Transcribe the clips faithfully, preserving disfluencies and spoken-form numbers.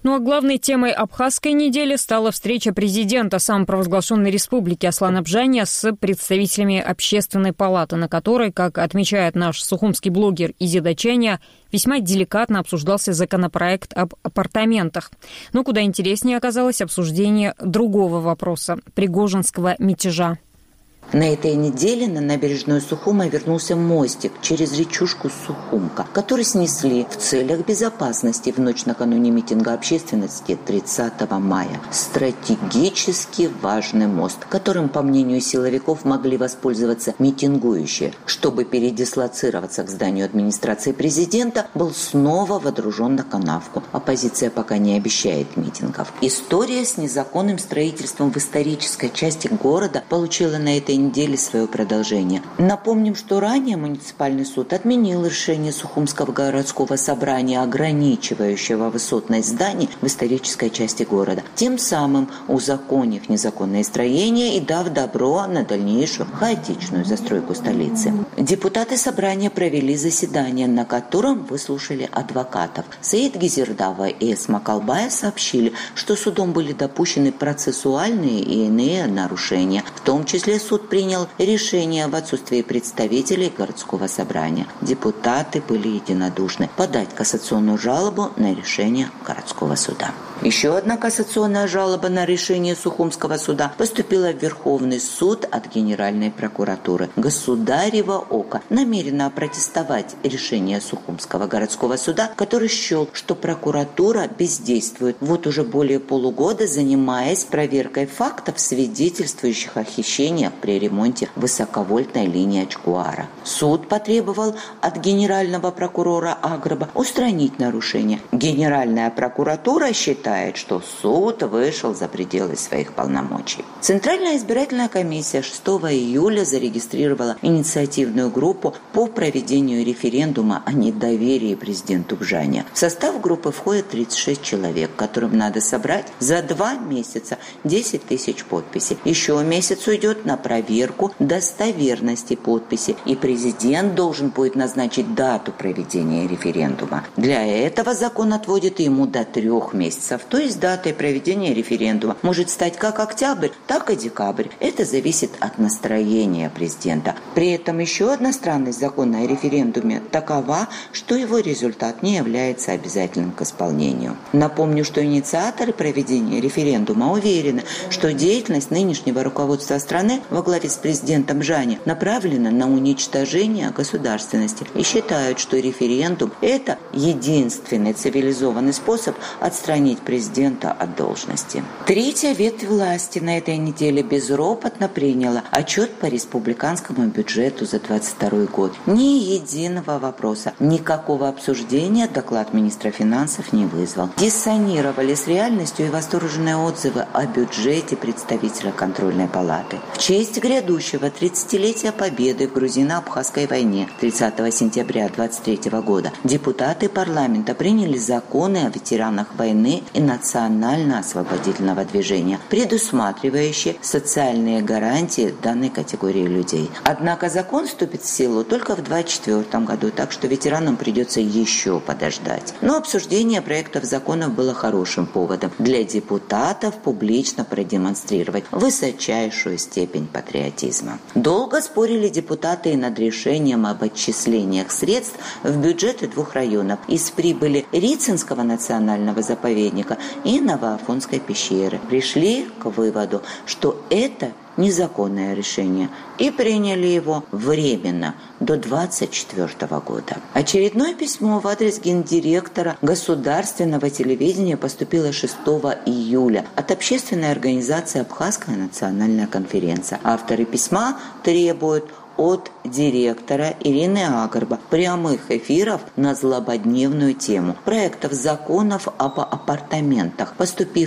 Ну а главной темой Абхазской недели стала встреча президента самопровозглашенной республики Аслана Бжания с представителями общественной палаты, на которой, как отмечает наш сухумский блогер Изида Чаня, весьма деликатно обсуждался законопроект об апартаментах. Но куда интереснее оказалось обсуждение другого вопроса – пригожинского мятежа. На этой неделе на набережную Сухума вернулся мостик через речушку Сухумка, который снесли в целях безопасности в ночь накануне митинга общественности тридцатого мая. Стратегически важный мост, которым, по мнению силовиков, могли воспользоваться митингующие, чтобы передислоцироваться к зданию администрации президента, был снова водружен на канавку. Оппозиция пока не обещает митингов. История с незаконным строительством в исторической части города получила на этой недели свое продолжение. Напомним, что ранее муниципальный суд отменил решение Сухумского городского собрания, ограничивающего высотность зданий в исторической части города, тем самым узаконив незаконные строения и дав добро на дальнейшую хаотичную застройку столицы. Депутаты собрания провели заседание, на котором выслушали адвокатов. Саид Гизирдава и Эсма Калбаев сообщили, что судом были допущены процессуальные и иные нарушения. В том числе суд принял решение в отсутствии представителей городского собрания. Депутаты были единодушны подать кассационную жалобу на решение городского суда. Еще одна кассационная жалоба на решение Сухумского суда поступила в Верховный суд от Генеральной прокуратуры. Государево око намерено опротестовать решение Сухумского городского суда, который счел, что прокуратура бездействует вот уже более полугода, занимаясь проверкой фактов, свидетельствующих о хищениях при ремонте высоковольтной линии Ачкуара. Суд потребовал от генерального прокурора Аграба устранить нарушения. Генеральная прокуратура считает, что суд вышел за пределы своих полномочий. Центральная избирательная комиссия шестого июля зарегистрировала инициативную группу по проведению референдума о недоверии президенту Бжания. В состав группы входит тридцать шесть человек, которым надо собрать за два месяца десять тысяч подписей. Еще месяц уйдет на проверку достоверности подписи, и президент должен будет назначить дату проведения референдума. Для этого закон отводит ему до трех месяцев. То есть датой проведения референдума может стать как октябрь, так и декабрь. Это зависит от настроения президента. При этом еще одна странность закона о референдуме такова, что его результат не является обязательным к исполнению. Напомню, что инициаторы проведения референдума уверены, что деятельность нынешнего руководства страны во главе с президентом Бжания направлена на уничтожение государственности и считают, что референдум – это единственный цивилизованный способ отстранить президента от должности. Третья ветвь власти на этой неделе безропотно приняла отчет по республиканскому бюджету за двадцать второй год. Ни единого вопроса, никакого обсуждения доклад министра финансов не вызвал. Диссонировали с реальностью и восторженные отзывы о бюджете представителя контрольной палаты. В честь грядущего тридцатилетия победы в грузино-абхазской войне тридцатого сентября двадцать третьего года депутаты парламента приняли законы о ветеранах войны и национально-освободительного движения, предусматривающие социальные гарантии данной категории людей. Однако закон вступит в силу только в двадцать четвёртом году, так что ветеранам придется еще подождать. Но обсуждение проектов законов было хорошим поводом для депутатов публично продемонстрировать высочайшую степень патриотизма. Долго спорили депутаты и над решением об отчислениях средств в бюджеты двух районов из прибыли Рицинского национального заповедника и Новоафонской пещеры. Пришли к выводу, что это незаконное решение, и приняли его временно до двадцать четвёртого года. Очередное письмо в адрес гендиректора государственного телевидения поступило шестого июля от общественной организации «Абхазская национальная конференция». Авторы письма требуют от директора Ирины Агарба прямых эфиров на злободневную тему проектов законов об апартаментах, поступивших в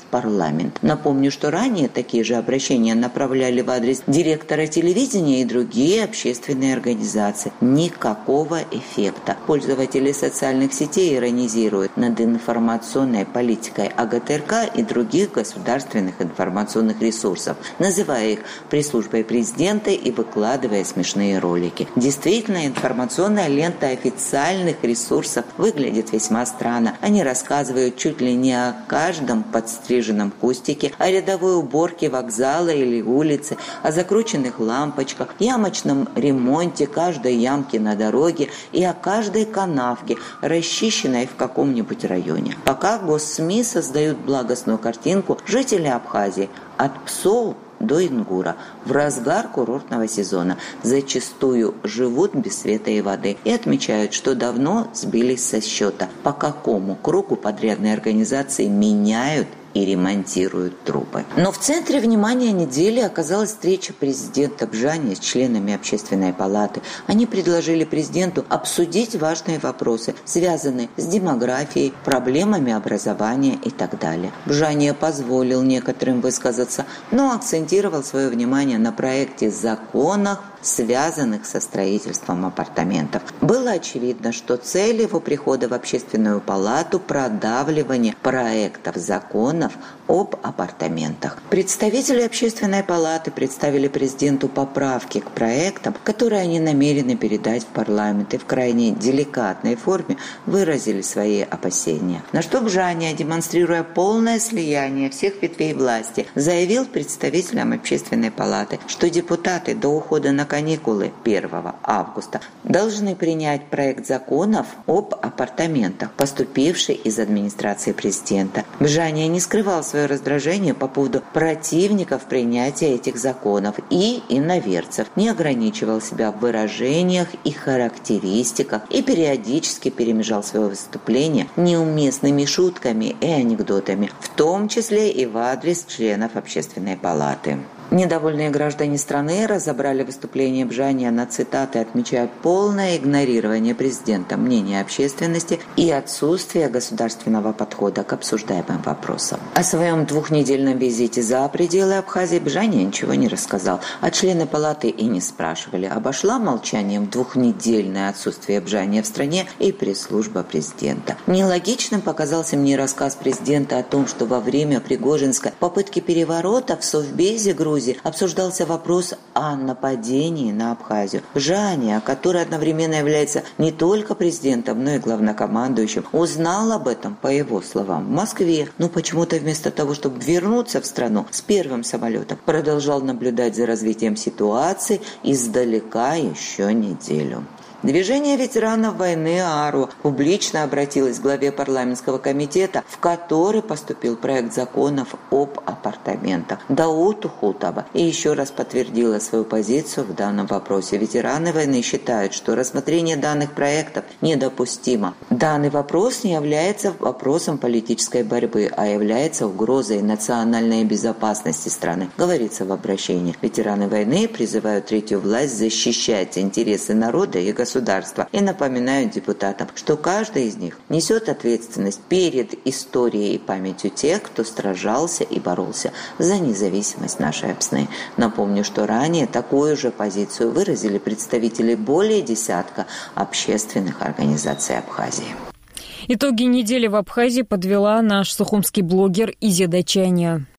парламент. Напомню, что ранее такие же обращения направляли в адрес директора телевидения и другие общественные организации. Никакого эффекта. Пользователи социальных сетей иронизируют над информационной политикой АГТРК и других государственных информационных ресурсов, называя их пресс-службой президента и выкладывая смешные ролики. Действительно, информационная лента официальных ресурсов выглядит весьма странно. Они рассказывают чуть ли не о каждом подстриженном кустике, о рядовой уборке вокзала или улицы, о закрученных лампочках, ямочном ремонте каждой ямки на дороге и о каждой канавке, расчищенной в каком-нибудь районе. Пока госсми создают благостную картинку, жители Абхазии от Псоу до Ингура в разгар курортного сезона зачастую живут без света и воды и отмечают, что давно сбились со счета, по какому кругу подрядные организации меняют и ремонтируют трубы. Но в центре внимания недели оказалась встреча президента Бжани с членами Общественной палаты. Они предложили президенту обсудить важные вопросы, связанные с демографией, проблемами образования и так далее. Бжани позволил некоторым высказаться, но акцентировал свое внимание на проекте законов, связанных со строительством апартаментов. Было очевидно, что цель его прихода в Общественную палату – продавливание проектов законов об апартаментах. Представители Общественной палаты представили президенту поправки к проектам, которые они намерены передать в парламент, и в крайне деликатной форме выразили свои опасения. На что Бжани, демонстрируя полное слияние всех ветвей власти, заявил представителям Общественной палаты, что депутаты до ухода на каникулы первого августа должны принять проект законов об апартаментах, поступивший из администрации президента. Бжани не скрывал свое раздражение по поводу противников принятия этих законов и иноверцев, не ограничивал себя в выражениях и характеристиках и периодически перемежал свое выступление неуместными шутками и анекдотами, в том числе и в адрес членов Общественной палаты. Недовольные граждане страны разобрали выступление Бжани на цитаты, отмечая полное игнорирование президента мнения общественности и отсутствие государственного подхода к обсуждаемым вопросам. О своем двухнедельном визите за пределы Абхазии Бжани ничего не рассказал, а члены палаты и не спрашивали. Обошла молчанием двухнедельное отсутствие Бжани в стране и пресс-служба президента. Нелогичным показался мне рассказ президента о том, что во время Пригожинской попытки переворота в Совбезе Грузии обсуждался вопрос о нападении на Абхазию. Бжани, который одновременно является не только президентом, но и главнокомандующим, узнал об этом, по его словам, в Москве, но почему-то вместо того, чтобы вернуться в страну с первым самолетом, продолжал наблюдать за развитием ситуации издалека еще неделю. Движение ветеранов войны АРУ публично обратилось к главе парламентского комитета, в который поступил проект законов об апартаментах, Дауту Хутова, и еще раз подтвердила свою позицию в данном вопросе. Ветераны войны считают, что рассмотрение данных проектов недопустимо. Данный вопрос не является вопросом политической борьбы, а является угрозой национальной безопасности страны, говорится в обращении. Ветераны войны призывают третью власть защищать интересы народа и государства. Государства и напоминают депутатам, что каждый из них несет ответственность перед историей и памятью тех, кто сражался и боролся за независимость нашей страны. Напомню, что ранее такую же позицию выразили представители более десятка общественных организаций Абхазии. Итоги недели в Абхазии подвела наш сухумский блогер Изя Дачаня.